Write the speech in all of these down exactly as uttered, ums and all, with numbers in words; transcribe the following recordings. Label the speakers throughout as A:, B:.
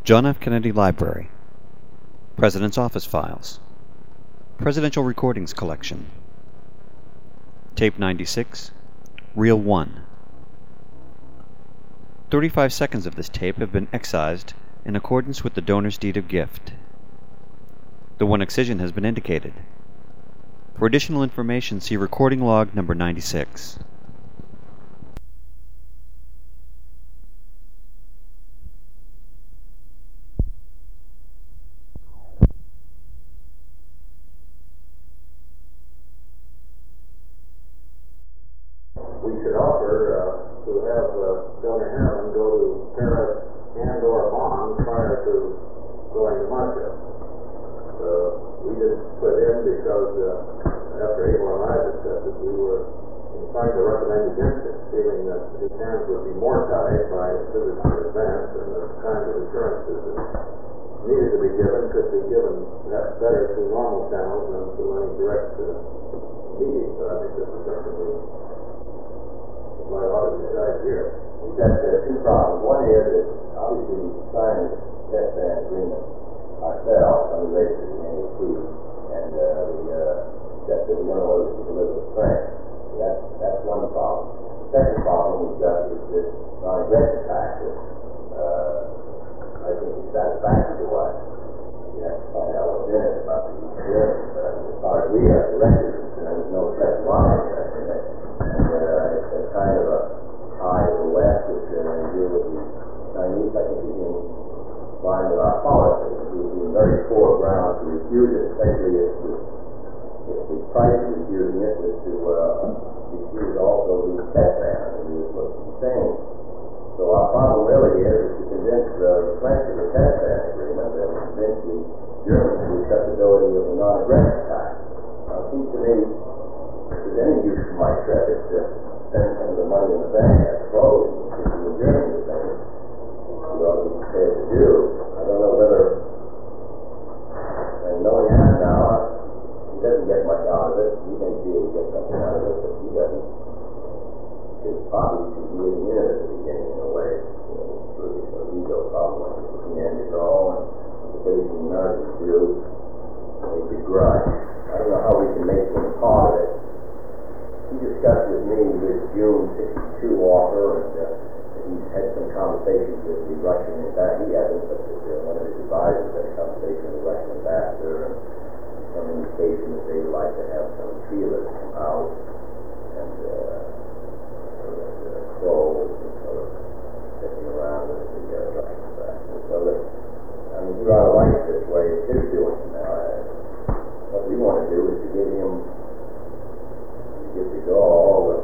A: John F. Kennedy Library, President's Office Files, Presidential Recordings Collection, Tape ninety-six, Reel one. thirty-five seconds of this tape have been excised in accordance with the donor's deed of gift. The one excision has been indicated. For additional information, see recording log number ninety-six.
B: We should offer uh, to have uh, Governor Harriman go to Paris and or Bonn prior to going to Moscow. Uh, we didn't put in because uh, after Abel and I discussed it, we were inclined to recommend against it, feeling that his hands would be more tied by visits in advance, and the kind of assurances that needed to be given could be given better through normal channels than through any direct uh, meeting. But I think this is something we might ought to decide here.
C: We've got uh, two problems. One is that obviously we signed this test ban agreement ourselves on the basis of the N E T, and uh, we uh, said that we don't know whether we can live with France. So that's, that's one problem. The second problem we've got is this non-aggression tax that uh, I think is satisfactory to us. We have to find out what's in it about the Germans, but as far as we are directly concerned, there's no exception on interest in it. And uh, it's a kind of a tie to the West, which are going to deal with the Chinese. I think is in line with our policy. It would be very poor ground to refuse it, especially if the, if the price of refusing it was to uh, refuse also the test ban, and we would look the same. So our problem really is to convince the French of the test ban agreement and convince the Germans of the acceptability of the non-aggression tax. Now, it seems to me if there's any use for my credit to spend some of the money in the bank, I suppose, if you were German to think you ought to be prepared to do. I don't know whether, and knowing him now, he doesn't get much out of it. He may be able to get something out of it, but he doesn't. Because probably he should be in the at the beginning in a way. You know, it's really sort of ego problem. At the end it's all, and the Asian Americans do, they begrudge. I don't know how we can make him part of it. He discussed with me his June sixty-two offer, and uh, he's had some conversations with the Russian ambassador. He hasn't, but uh, one of his advisors had a conversation with the Russian ambassador, and some indication that they would like to have some feelers come out, and uh, so that uh, Kroll is sort of sitting around with the uh, Russian ambassador. So that, I mean, he rather likes this way it's his doing now. Uh, what we want to do is to give him Give to go all the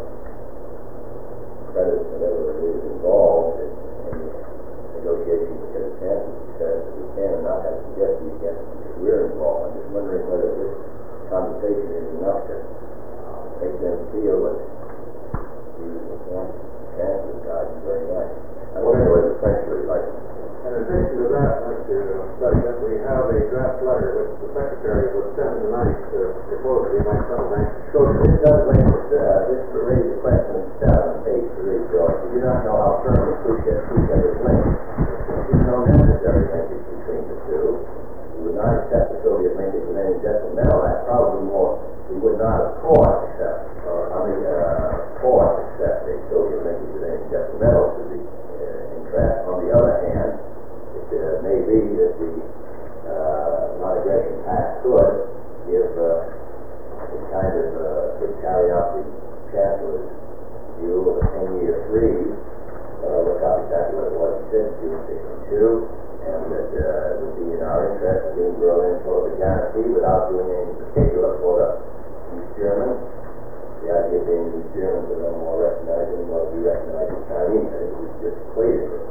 C: credit, whatever it is involved in, in negotiations to get a chance of success as we can, and not have to suggest we get because we're involved. I'm just wondering whether this conversation is enough to make them feel that we want a chance of God is very nice. I wonder whether the French would like it.
B: In addition to that, Mister President, we have a draft letter which the Secretary would send tonight to propose he might send a bank.
C: So this does raise, uh, this raise the question itself on page three, George. We do not know how firmly Khrushchev is linked. There's no necessary linkage between the two. We would not accept the Soviet linkage with any detrimental act. Probably more, we would not, of course, accept, or I mean, uh, of course, accept a Soviet linkage with any detrimental to the uh, interest. On the other hand, it uh, may be that the uh, non-aggression pact could give uh, it kind of uh, could carry out the Chancellor's view of a ten-year freeze. Uh, look out exactly what it was he said in June sixty-two, and that uh, it would be in our interest to give Berlin sort of a guarantee without doing anything particular for the East Germans. The idea being the East Germans are no more recognized than what we recognize as Chinese. I think we just equated it.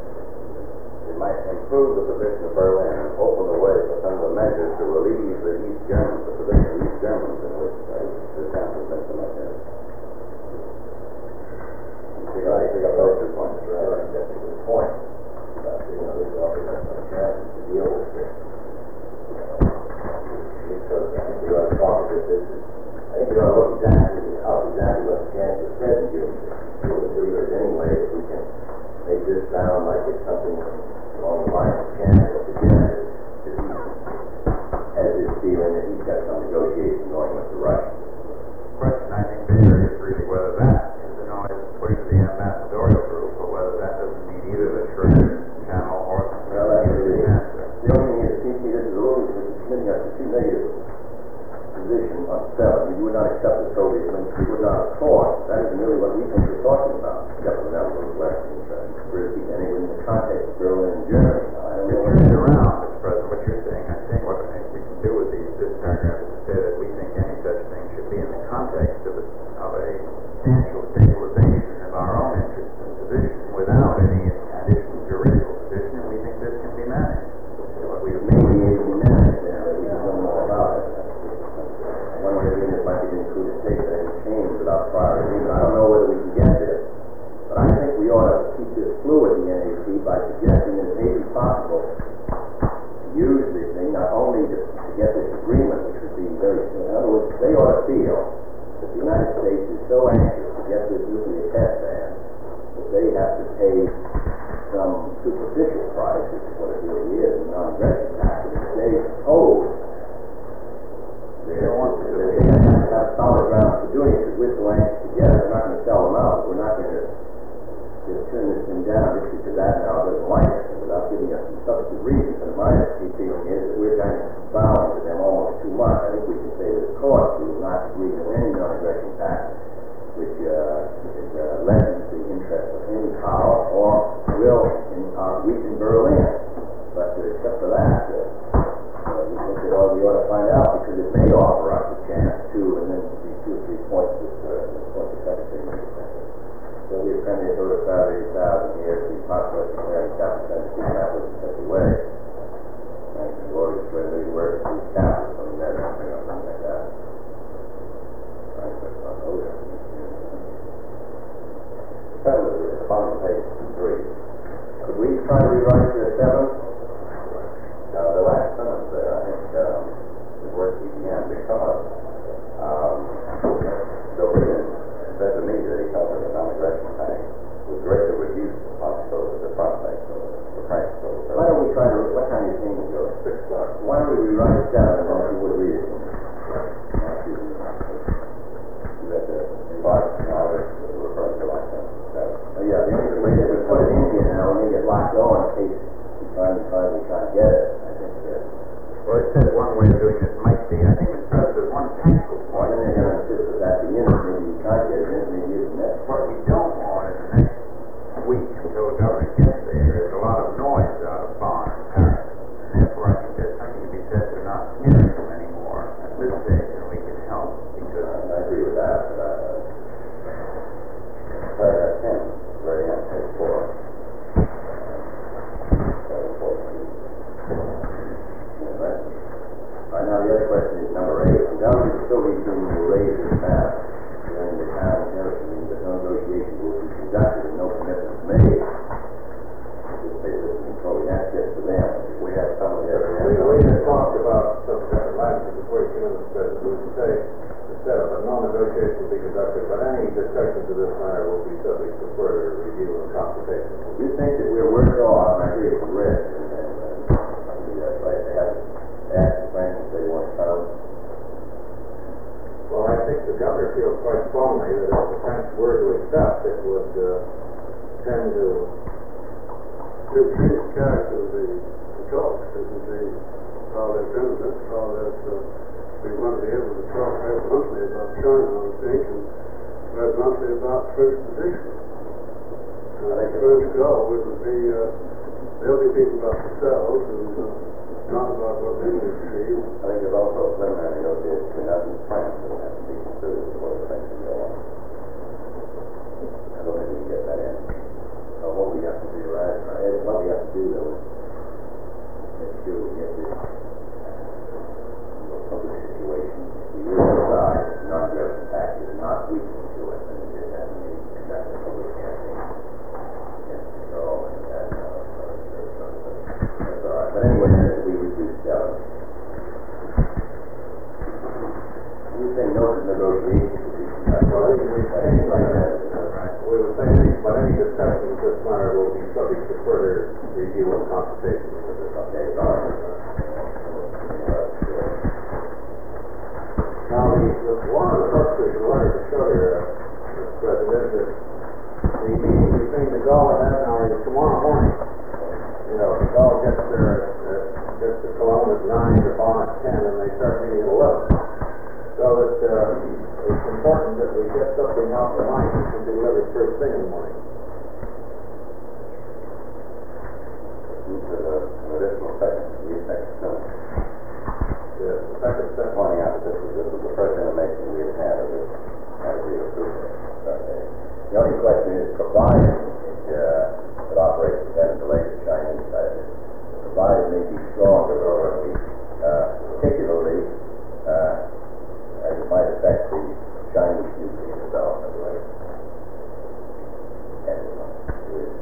D: It might improve the position of Berlin and open the way for some of the measures to relieve the East Germans, the position of the East Germans in which uh, the Chancellor has been so much in.
C: You know, I think I've those two points, right? I think that's a good point. But, you know, there's always some chances to deal with this. You know, because I think we ought to talk about this. I think we ought to look exactly how exactly what the Chancellor said in June sixty-two. Anyway, if we can make this sound like it's something along the lines of position on selling. We would not accept the Soviet links. We would not, of course. That isn't really what we think we're talking about. Except for that little Western interest. We're keeping it in the context of Berlin and Germany. Now, I don't know
D: Turn it around, Mister President. What you're saying, I think what I think we can do with these, this paragraph is to say that we think any such thing should be in the context of a, of a substantial stabilization of our own interests and position without any additional juridical position, and we think this can be managed. What we
C: maybe it can be managed there, but we don't know about it. One way of doing it might be to include a state that any change without prior agreement. I don't know whether we can get there, but I think we ought to keep this fluid in the N A C by suggesting that it may be possible to use this thing not only to, to get this agreement, which would be very soon. In other words, they ought to feel that the United States is so anxious to get this nuclear test ban that they have to pay some superficial price, which is what it really is, a non-aggression tax, if they oppose. They don't want to, they have to have solid grounds for doing it, because we're so anxious to get it, we're not going to sell them out. We're not going to just turn this thing down just because that now doesn't like us, and without giving us some substantive reasons. And my feeling is that we're kind of bowing to them almost too much. I think we can say that, of course, we will not agree to any non-aggression tax which uh, is, uh, lessens the interest of any power or will in our weaken Berlin. But uh, except for that, uh, uh, we think that all we ought to find out, because it may offer us a chance to, and then these two or three points that uh, point the Secretary made. So we have plenty of sort of Saturday thousand years, the possibility of declaring capital sentences that was in such a way. And the glorious way they work through capital, something that, something like that. Right, but not over. At the bottom of page three. Could we try to rewrite the seven? Uh, the last sentence there, I think, um, is where it began, because um, Dobrynin said to me that he felt that the non-aggression tax would greatly reduce the possibility, the prospects of the practice of the. Why don't we try to, what time are you thinking, Joe? Six o'clock. Why don't we rewrite seven, and then you would read it? You got the embark, now this is referring to like that. Oh, yeah, the only way they would put it in here now, when they get locked on, in case we try and try to try to get it, I think that.
D: Well, it said one way of doing this might be, I think, Mister President, there's one tactical point.
C: And then they're going to insist that at the end, maybe you can't get it in, maybe you can.
D: What we don't want is the next week, until the government gets there, is a lot of noise out of Bonn and Paris. And therefore, I think there's something to be said for not hearing them anymore at this stage, and we can help, because
C: I agree with that, but I. Paragraph ten, very on page four. Right now, the other question is number eight. The government of the Soviet Union will raise its tax during the time of Harrison, but no negotiation will be conducted and no commitments made. This they listen controlling access to them. We have some of the other.
B: We, we had talked about some kind of language before you came in, Mister President. We would say, instead of a non-negotiation will be conducted, but any discussions of this matter will be subject to further review and consultation.
C: You think that we're worse off, I agree with the risk, and, and, and maybe that's right, they haven't asked the French if they want to come.
B: Well, I think the governor feels quite strongly that if the French were to accept, it would uh, tend to
E: to change the character of the, the talks. It would be how they're done it, how that uh, we want to be able to talk very bluntly about China, I think, and very bluntly about French position. And I think the French goal would be, uh, they'll be thinking about themselves and uh, not about what they would achieve.
C: I think there's also a preliminary negotiation between us and France that will have to be considered before the French can go on. I don't think we can get that in. So what we have to do, right, right, what we have to do, though, is make sure we get this public situation. We really decide that non-aggression tax is not weakening to it, and it just has to be conducted a public campaign against control, and that, uh, that's all right. But anyway, we reduce down. You say no to negotiation.
B: Well, we were saying like that. We were saying, but any discussion of this matter will be subject to further review and consultation with this.
C: Okay, sorry.
B: Now, the, the, one of the purposes you wanted to show here, Mister President, is that the meeting between the Gulf and Adenauer is tomorrow morning. You know, the Gulf gets there, uh, gets to Cologne at nine, the Bonn at ten, and they start meeting at eleven. So that uh, it's important that we get something out the line that can be delivered first thing in the morning.
C: These are an additional second, the second sentence.
B: The second step.
C: Pointing out that this was, this was the first intimation we had had of this kind of real food. The only question is, provided it, uh, that operates against the later Chinese type, provided may be stronger or at least, uh, particularly, uh, as it might affect the Chinese nuclear development rate. And it is.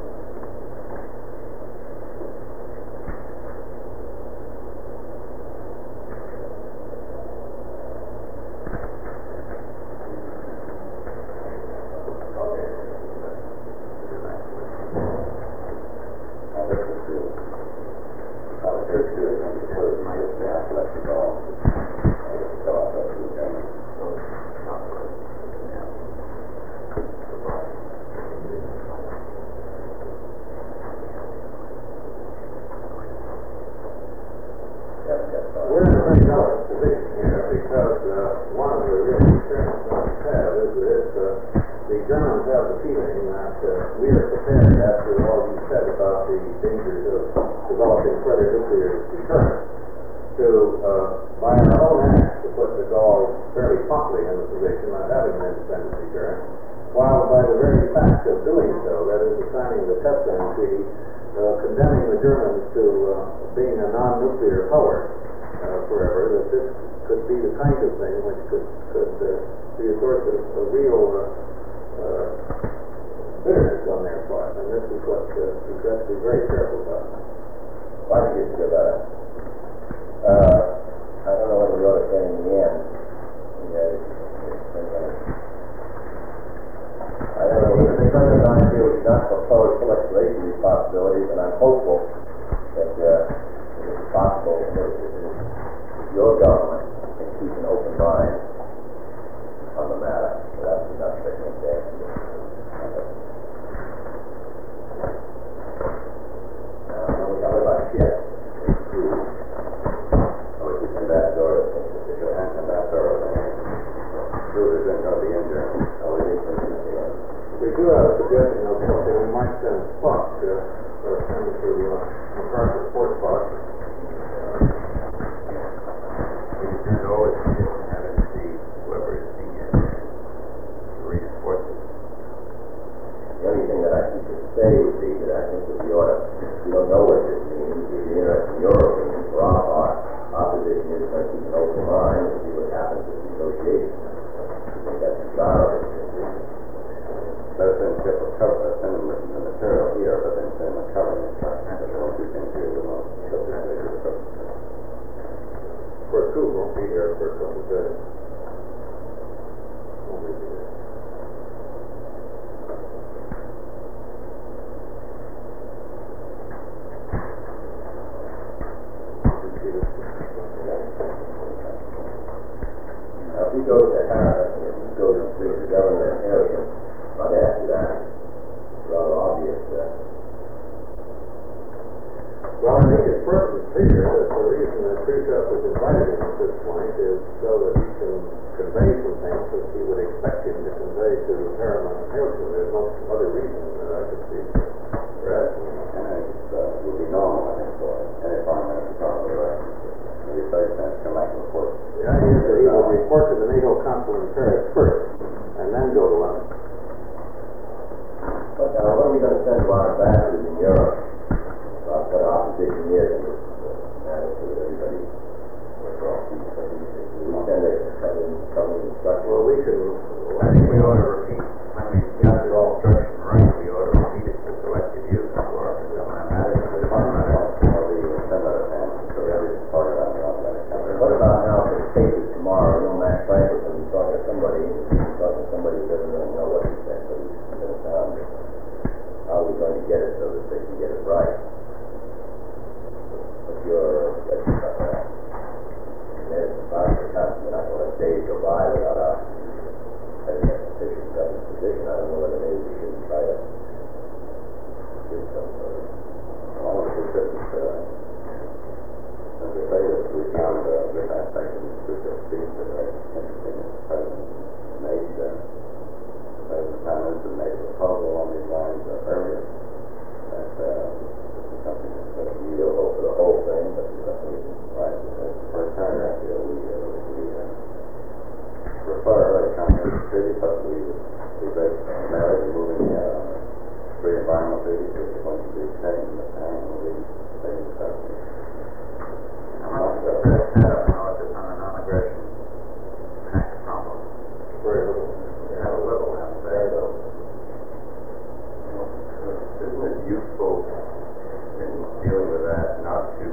B: We're in a very delicate position here because uh, one of the real concerns that we have is that if, uh, the Germans have the feeling that uh, we are prepared, after all you said about the dangers of developing further nuclear deterrence, to, uh, by our own acts, to put the Gauls fairly promptly in the position of having an independent deterrent, while by the very fact of doing so, that is, signing the Teslin Treaty, uh, condemning the Germans to uh, being a non-nuclear power uh, forever, that this could be the kind of thing which could, could uh, be a source of a real uh, uh, bitterness on their part, and this is what uh, we've got to be very careful about.
C: Why do you feel about it? Uh, I don't know what we ought to say in the end. Yeah, it's, it's, it's, I don't know, we're going to an idea we should not propose too much weight to these possibilities, and I'm hopeful that uh, it is possible that your government can keep an open mind on the matter. So that's enough recommendation. Now, we're talking about ships. Oh, it's just ambassador. It's ambassador. Food isn't going to be in there. Oh, it is going to be in there.
B: We do have a suggestion of something we might send Spock uh, or send to uh, MacArthur Sports Park.
D: We can always have it see whoever is being in there to reinforce it.
C: The only thing that I think to say would be that I think that we ought to, we don't know what this means, we'd be interested in your opinion. For our part, opposition is going to keep an open mind and see what happens with negotiations. I think that's the style of it.
D: Better than ship or cover, send them the material here, but then send them a covering and try to do two things here with one.
B: Of course, Coop won't be here for a couple of days. Won't be here.
C: Now, if we go to Harris, if we go to the government area, I'd ask you that. It's rather obvious that.
B: Well, I think it's perfectly clear that the reason that Khrushchev was invited him at this point is so that he can convey some things that he would expect him to convey to Harriman and Hilton. There's no other reason that I could see. Right?
D: And it uh, would be normal, I think, for any foreign minister talking about maybe thirty cents come back and report.
B: The idea is that he would report to the NATO consul in Paris first, and then go to London.
C: But now, what are we going to send to our ambassadors in Europe about what opposition is and uh, so that everybody will draw peace? Do we send a common instruction?
B: Well, we can.
D: I think we ought to repeat, when we get the all instruction right, we ought to repeat it to selective use for our government matters.
C: What about now for the cases tomorrow? You know, Max Franklin, when you talk to somebody, you talk to somebody who doesn't really know what he said, but he's going to sound it. How are we going to get it so that they can get it right? What's your question about that? There's a lot of times we're not going to days go by without our having a sufficient government position. I don't know whether maybe we shouldn't try to do some sort of all of the business. Uh, as I say, that we found uh, this aspect of the speech that it's interesting that the President made, uh, the President Prime Minister made a proposal on these lines uh, earlier. That uh, this is something that's going to be useful for the whole thing, but it's something we can write the first paragraph here. We, uh, we uh, refer a comprehensive treaty, but we we break marriage and moving uh, three environmental treaties, which is going to be taken in the time and we take the subject.
D: How much does the President have on the non-aggression act problem?
B: Very little.
D: Have a little, have very little.
C: Isn't it useful in dealing with that not to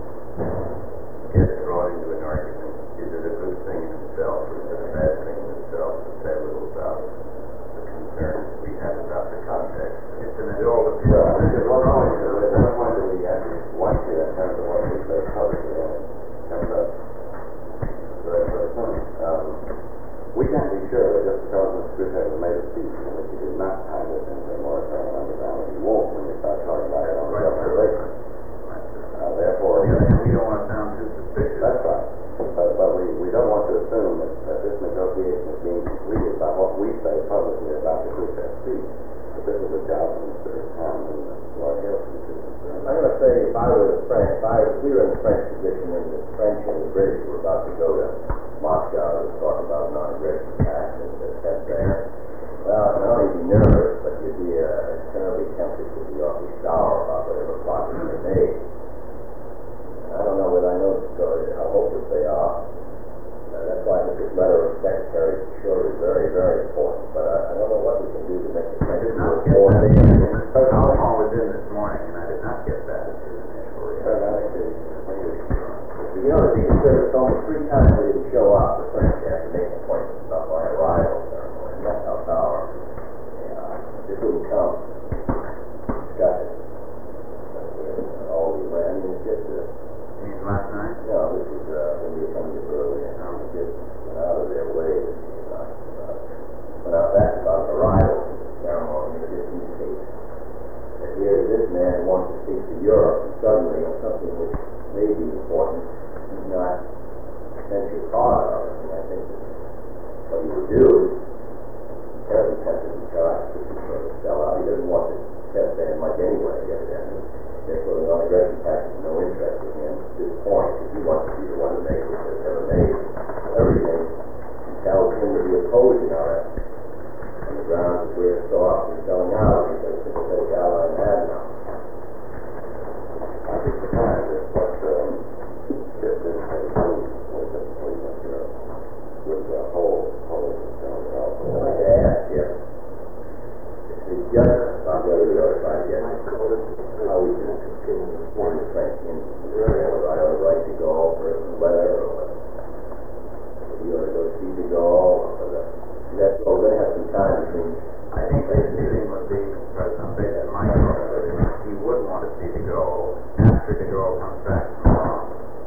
C: get drawn into an argument? Is it a good thing in itself or is it a bad thing in itself to say a little about the concerns we have about the context?
D: It's an adult.
C: Well, I think at one point, at one point that we actually want to, in terms of what we say publicly, and it comes up very, very soon. Um, we can't be sure that just because Mister Screwtape has made a speech in which he did not tie this into a moratorium underground, that he won't when you start talking about it on the government relations. Uh, therefore,
D: On the other hand, we don't want to sound too suspicious.
C: that's right. But, but we, we don't want to assume that, that this negotiation is being completed by what we say publicly about the Screwtape speech. But this is a job for Mister Hammond and Lord Hilton to concern.
F: I'm going to say if I were the French, if I if we were in the French position and the French and the British were about to go to Moscow to talk about non-aggression pact and the test there, well, not only be nervous, but you'd be uh, terribly tempted to be awfully sour about whatever progress they made. I don't know whether I know the story, how hopeless they are. Uh, that's why I think this letter of Secretary sure is very, very important. But I, I don't know what we can do to make the
D: I
F: French
D: did not
F: do
D: get
F: more
D: that.
F: than
D: Alcohol was in this morning, and I did not get that as his initial
C: But I
D: reaction.
C: think the,
F: You know, the Secret Service told me three times they didn't show up. The French have to make appointments about my arrival ceremony. And that's how power. Yeah, this wouldn't come. Discuss it. But, uh, all the I mean, it's just, uh,
D: You mean last night?
F: no, this is uh, when we were coming up earlier. They just went out of their way. You know, uh, went out that's about an arrival ceremony. It just indicates that here this man wants to speak to Europe and suddenly on something which may be important. He's not essentially part of it. And I think that what he would do is terribly tempted to try to sort of sell out. He doesn't want to test very much anyway, evidently. Therefore, the non-aggression pact has no interest in him at this point, because he wants to be the one to make it that's ever made. Everything tells him to be opposing our efforts on the grounds that we're so often selling out because it's a sympathetic ally and had now.
C: I'd be surprised if what um, Chip did say was was that the police in Europe would uh, hold hold this down at all.
F: I'd like to ask Chip, it's just about whether we ought to try to get how we can form the French in whether I ought to write to Gaulle for a letter or whether we ought to go see de Gaulle or whether that's all. We're going to have some time between.
D: I think his feeling would be, President, based on my thought, that he would want to see de Gaulle after de Gaulle comes back from Iran.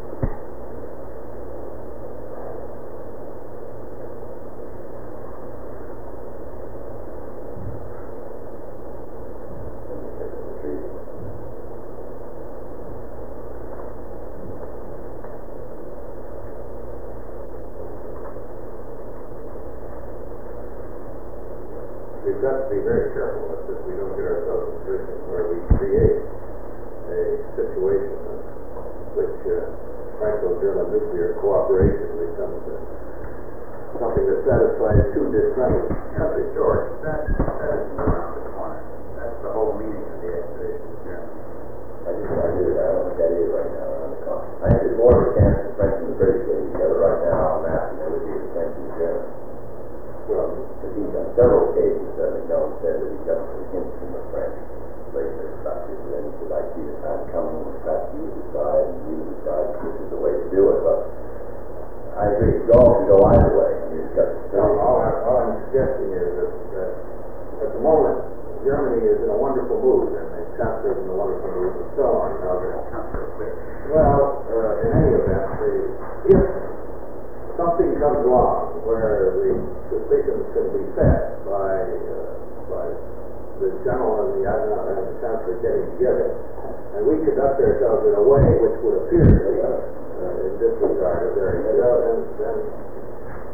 B: We've got to be very careful with this. We don't get ourselves in a position where we create a situation in which uh, Franco-German nuclear cooperation becomes uh, something that satisfies two disgruntled countries.
D: George, that, that isn't around the corner. That's the whole meaning of the expedition to Germany.
F: I just want to do that. I don't think that is right now on the corner. I think there's more of a chance the French and the British getting together right now on that than there would be the French and the Germans.
B: Well,
F: Because he's on several occasions, uh, McMillan said that he got some hints from the French later about this, and then he said, I see the time coming when perhaps you decide and you decide this is the way to do it. But I agree, Gaulle can go either way. I mean, it's got
B: all, all, I, all I'm suggesting is that, that at the moment, Germany is in a wonderful mood, and the Chancellor is in a wonderful mood, and so on. Now, the, well, uh, in any event, the, if something comes along where the suspicions can be fed by uh, by the general and the admiral and the chancellor getting together, and we conduct ourselves in a way which would appear to be uh, in disregard of their, then, then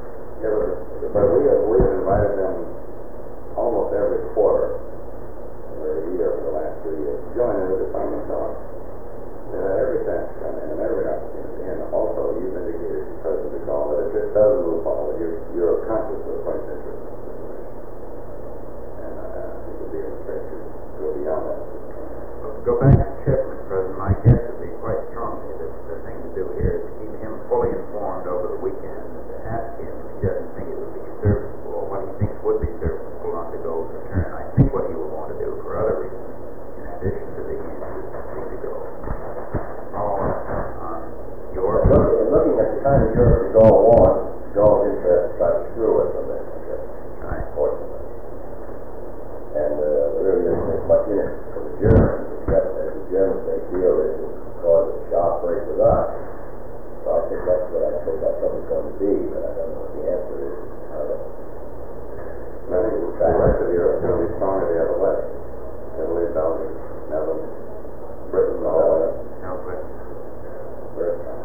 C: you're conscious of the French interest in the situation. And uh, I think it would be a mistake to go beyond that.
D: Well, to go back to Chip, Mister President, my guess would be quite strongly that the thing to do here is to keep him fully informed over the weekend and to ask him if he doesn't think it would be serviceable or what he thinks would be serviceable on the gold return. I think what he would want to do for other reasons, in addition to the interest in the gold. All on your
C: Look, looking at the kind of Europe we all want, Gaull's interest try to screw us from this, unfortunately. And uh, there really isn't as much in it for the Germans, except that the Germans may feel that it will cause a sharp break with us. So I think that's what I think that's what it's going to be, but I don't know what the answer is. I don't know. I think the rest of Europe is going to be stronger the other way. Italy, Belgium, Netherlands, Britain, all of that.
D: no question.
C: Very strong.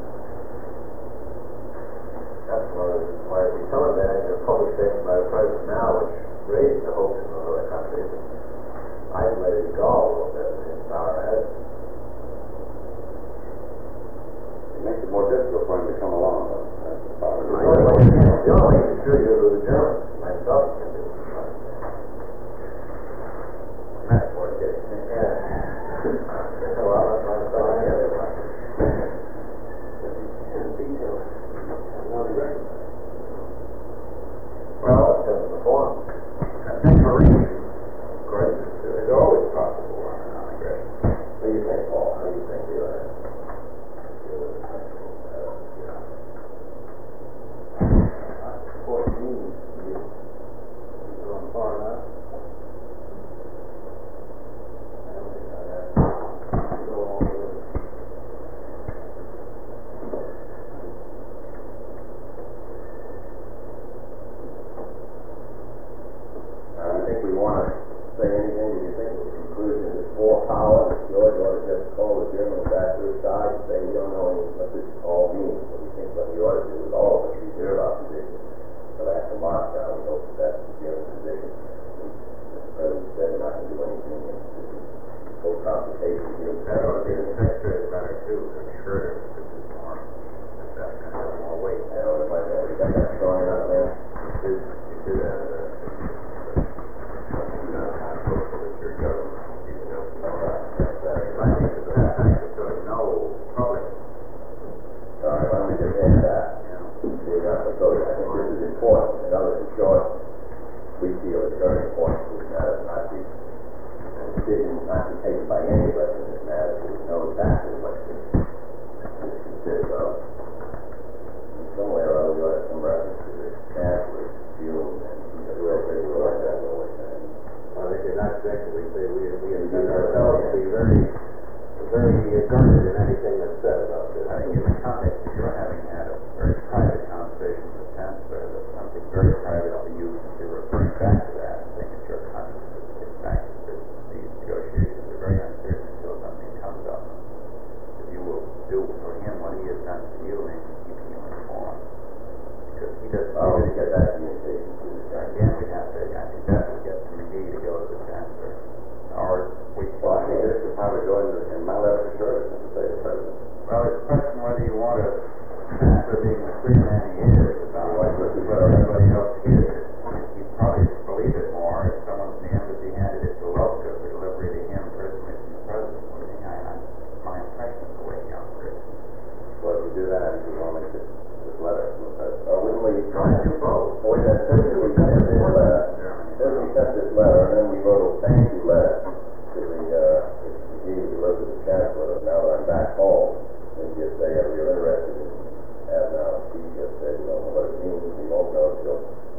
F: That's one of the reasons why we televised a public statement by the president now, which raised the hopes in those other countries and isolated Gaul a little bit in power ahead.
C: It makes it more difficult for him to come along, though. That's the problem.
F: The only way the only way to secure you to the Germans, myself can do. That's what it is. Yeah. Well, that's not so I get it. Well, that's just the form.
D: Declaration, of course, is always possible on a non-aggression.
C: What do you think, Paul? How do you think you are?
B: fourteen, you, you going far enough? I don't think I have to go all the way.
C: I think we want to say anything. Do you think the conclusion is for power? George ought to just call the Germans back to his side and say, we don't know what this all means. What do you think what we ought to do is all of us reserve our position till after Moscow. We hope that that's the German position. The President said we're not going to do anything. This whole consultation here.
D: That ought to be the Secretary's letter, too, to Schroeder, which is more, that's going to have more weight.
C: I don't know if I got that strong enough there.
D: You did, you did that, uh, you know, how hopeful that your government will keep it up. I think that the fact is sort of no public,
C: All right, why don't we just end that?
D: you know,
C: See, uh, so I think this is important. In other words, in short, we feel it's very important to this matter not be a decision not be taken by any of us in this matter. We know exactly what this consists of. And somewhere or other, we ought to have some reference to the chancellor's view, and we will take a look at that always.
B: I think in that section we say we, we intend ourselves to be very, very guarded in anything that's said about this.
D: I think in the context of your having had a very private conversation with the Chancellor, that something very private to you, you're referring back to that, I think it's your consciousness that gets back to this. These negotiations are very uncertain until something comes up. If you will do for him what he has done for you and keeping you informed. Because he doesn't
C: I'll
D: really
C: get that communication to the chancellor.
D: Again, we have to, I think that would get to McGee to go to the Chancellor. Or we
C: Well, I think this could probably go in, in my letter to Schroeder to say the President.
D: Well, it's a question whether you want a Chancellor being the clear man he is about whether everybody else hears it. He'd probably believe it more if someone from the embassy handed it to Lovka for delivery to him personally from the President. I mean, I, I, my impression of the way he operates.
C: Well, if you do that, you want to make this, this letter from the President. Or wouldn't we
D: Try to do both.
C: Well, we got Thursday, we sent this letter, Thursday we sent this letter, and then we wrote a thank you letter to the, uh, the delivered to the Chancellor. Now that I'm back home, and just say, uh, we're interested in, as now, he just said, we don't know what it means, we won't know until.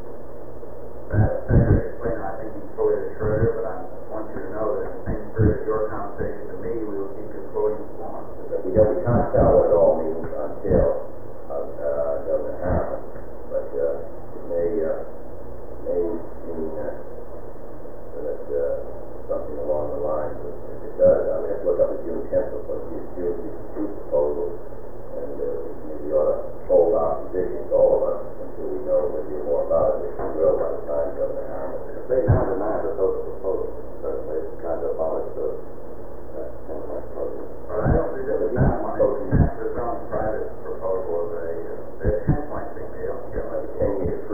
D: That Secretary explainer, I think he's fully at Schroeder, but I want you to know that in the same spirit of your conversation to me, we will keep you fully informed.
C: But we don't, we can't tell what it all means until, uh, uh, Governor Harriman, but, uh, it may, uh, may mean, uh, that, uh, something along the lines of, if it does, I mean, let's look up the June tenth, but it's June, it's two proposals, and, uh, we ought to hold our positions, all of us, until we know a little bit more about it, which we will by the time Governor Harriman. If they now deny that those proposals, certainly, it's kind of abolish those, that ten point program.
D: Well, I don't think that that one is Chancellor's own private proposal of a, uh, their ten point thing, they don't care about
C: Like a ten-year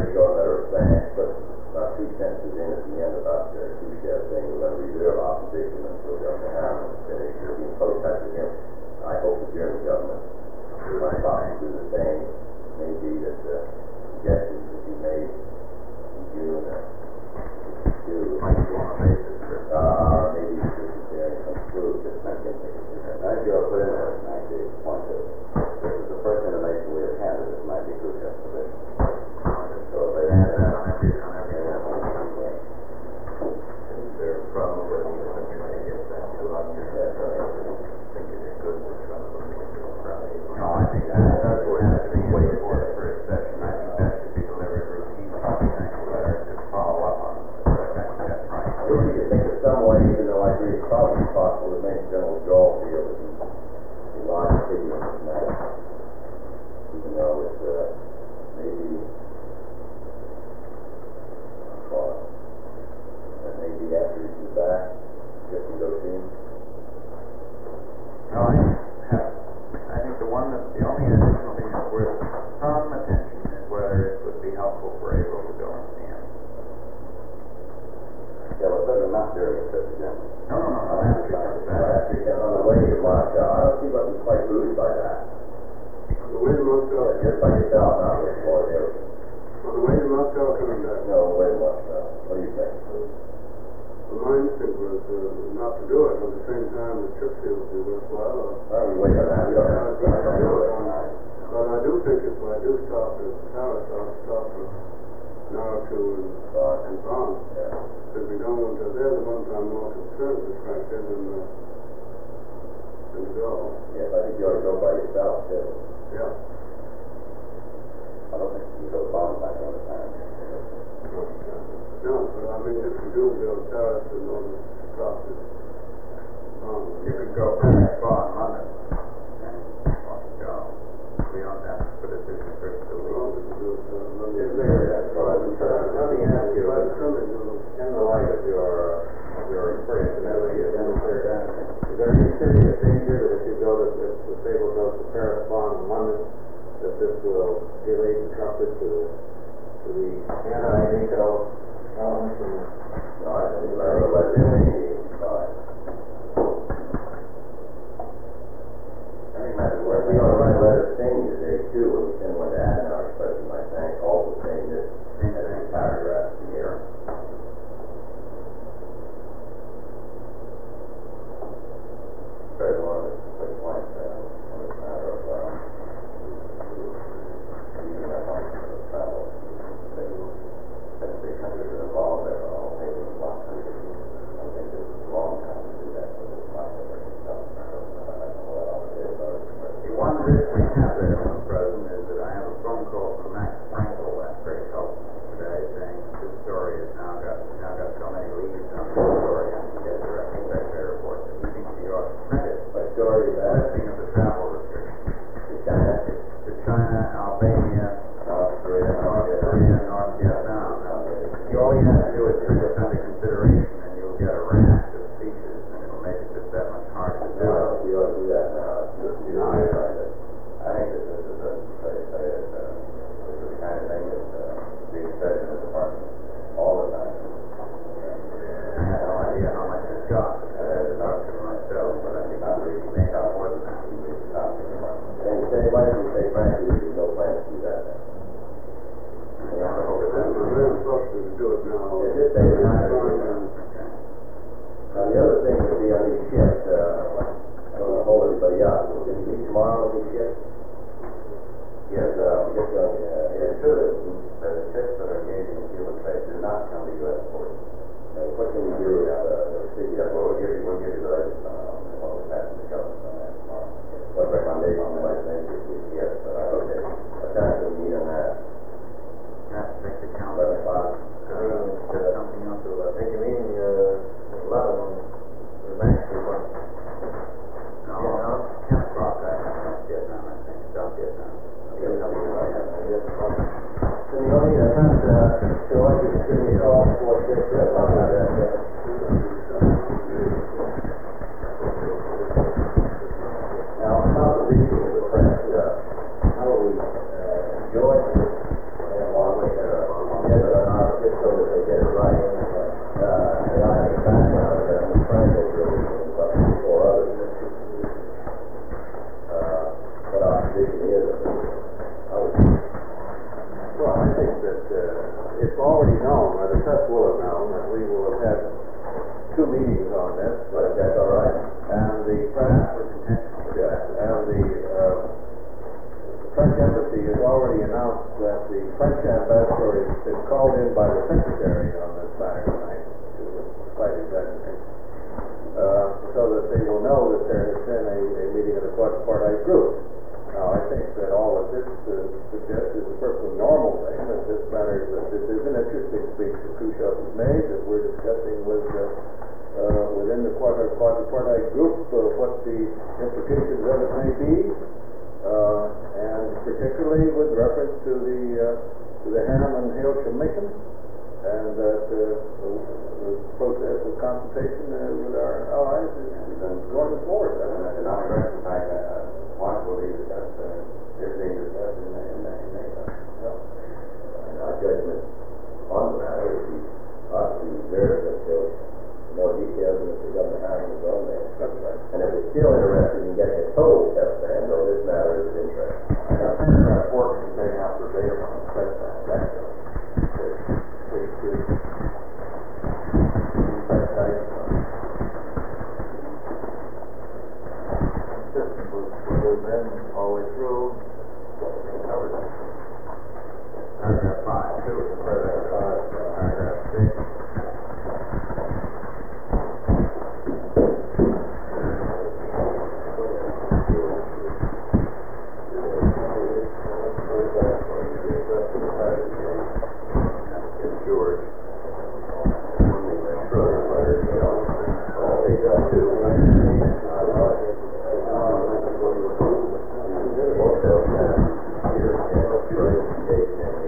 C: we got a letter of thanks, but about two sentences in at the end about the two chef saying we're going to reserve opposition until Governor Harriman is finished. We'll be in close touch with him. I hope the German government will my thoughts do the same. Maybe that the suggestions that you made in June uh, do
D: Might be on a basis for
C: uh, maybe the secretary comes through, just not get taken care of. I think you'll put in there, actually, point that this is the first intimation we have had of this might be good justification. So if they
D: and
C: have
D: that
C: that,
D: on every, on every
C: yeah,
D: level.
C: yeah.
D: Is there a problem with you when you try to get that to up your
C: That's right.
D: think it is good to try to look at your Friday? No, I think that, that's what has to be waited for the first session. I think that should be delivered routinely. Thank you, letter to follow up on. I think that's right.
C: Maybe you think of some way, even though I agree it's probably possible to make General Joel feel that he's a large figure in this matter. Even though it's, uh, maybe, uh, that maybe after he's back, just to go see him.
D: No, I have, I think the one that, the only additional thing that's worth some attention is whether it would be helpful for April to go and see him.
C: Yeah, well, certainly not during the trip to Germany.
D: No, no, no, no, after he comes back.
C: After he comes on the way to Moscow, I don't see what was quite moved by that.
E: On the way to Moscow,
C: Just by yourself, not with more of everything.
E: on the way to Moscow coming back.
C: No, on the way to Moscow. What do you think?
E: Well, my instinct was uh, not to do it, but at the same time, the trip seems to be worthwhile.
C: Well, we wait on that. We don't have to, I don't do it.
E: But I do think if I do stop at Paris, I'll stop for an hour or two in, uh, in Bonn.
C: Yeah.
E: Because we don't want to, they're the ones I'm more concerned with, frankly, than, uh, than to go.
C: Yes, I think you ought to go by yourself, too.
E: Yeah.
C: I don't think you can go Bonn back all the time.
E: No, but I mean, if we do go to Paris, then we'll stop at Bonn.
D: You could go Paris, Bonn, London, and Moscow. We don't have to put a decision first to
E: Well,
D: leave.
E: this is, uh, let me-
F: Is there, that's what I was trying, let me ask you,
E: By the Sunday, you'll-
F: in the light of your, of your experience in Italy and then clear down, is there any serious danger that if you go to, if the stable goes to Paris, Bonn, and London, that this will delay the trumpet to, to the anti-NATO elements and
C: No, I think I would let them be fine. I think that's where we ought to write a letter saying today, too, when we send one to Adenauer, expressing my thanks, also saying this, in that paragraph here. Very one of the quick points, uh, on this matter of, um, using that money for the travel. That the countries that are involved there are all able to block countries. I think this is a long time to do that for this project or stuff. I don't know what all it is, but
D: The one risk we have there, Mister President, is that I have a phone call from Max Frankel, that's very helpful today, saying that this story has now got, now got so many leads on the story, I can get directly back to airports, and he thinks he ought to print it.
C: my story is that
D: Lifting of the travel restrictions
C: to China,
D: to China, Albania,
C: South Korea,
D: North
C: North
D: Korea, North Vietnam. Now, all you have to do is treat us under consideration, and you'll get a raft of speeches, and it'll make it just that much harder to do.
C: No, we ought to do that now. You know, I, I think that this is a, say, say, it's, uh, this is the kind of thing that's, uh, being said in the department all the time.
D: I have no idea how much it's got. I had to talk to him myself, but I think he may have more than that.
C: And you say, why don't you say frankly, there's no plan to do that then?
D: Yeah, I hope it
E: I'm
D: doesn't.
E: very frustrated to do it now.
C: Yeah, just say it's not
E: Fine,
C: a-
E: and-
C: Now, the other thing would be on these ships, uh, I don't want to hold everybody up, will it be tomorrow on these ships? Yes, uh, we just, uh, it's true that, that the ships that are engaged in human trade do not come to U S ports. And what can we do, uh, the, yeah, well, we'll give you, we'll give you the latest, uh, what we've had from the government on that tomorrow. What recommendation on that, I think, is, yes, but I, okay, what time do we need on that?
D: That's six accounts.
C: Eleven o'clock?
D: Uh, Just something else to
F: I think you mean, uh, eleven on the next one.
D: No, ten o'clock, I have South Vietnam, I think, South Vietnam.
C: Simeone, I have, uh, George, you can give me a call before six, uh, about that, uh, now, about the reading of the press, uh, how do we, uh, George, and Longley, uh, get it on our, just so that they get it right. Uh, and I have a background that I'm trying to do but before others. Uh, what our position is, I would.
B: Well, I think that uh, it's already known, or the press will have known, that we will have had two meetings on this.
C: But that's all right.
B: And the press was intentional. Yes. And the uh, French embassy has already announced that the French ambassador has been called in by the secretary on this matter tonight, which is quite exaggerating, uh, so that they will know that there has been a, a meeting of the quadripartite group. Now, I think that all of this uh, suggests is a perfectly normal thing, that this matter, that this is an interesting speech that Khrushchev has made, that we're discussing with uh, uh, within the quadri- quadripartite group uh, what the implications of it may be, uh, and particularly with reference to the uh, to the Harriman Hale Commission, and that uh, the, the process of consultation uh, with our allies is going forward.
C: And the non-aggression type, uh, one will be discussed, uh, is being discussed in, in, in NATO. And our judgment on the matter would be obviously reserved until more details than Mister Governor Harriman is on there.
B: That's right.
C: And if we're still interested in getting a total test ban, though this matter is of interest.
B: I got paragraph four can be taken out verbatim on the press ban. That's it. Which is press type. Consistent with what we've been all the way through. Covered that.
D: Paragraph five, too, is the paragraph five, paragraph six.
B: George.
C: Also, uh, here, uh,